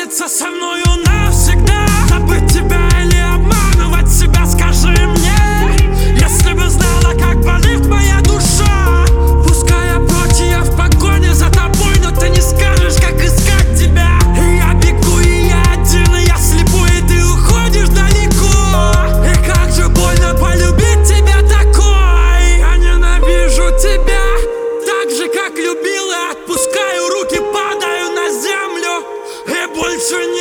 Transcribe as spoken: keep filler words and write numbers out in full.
останется со мною навсегда. Забыть тебя или обманывать себя, скажи мне. Если бы знала, как болит моя душа. Пускай я прочь, и я в погоне за тобой, но ты не скажешь, как искать тебя. И я бегу, и я один, и я слепой, и ты уходишь далеко. И как же больно полюбить тебя такой. Я ненавижу тебя так же, как любил, и отпускаю руки, падаю на землю. И больше не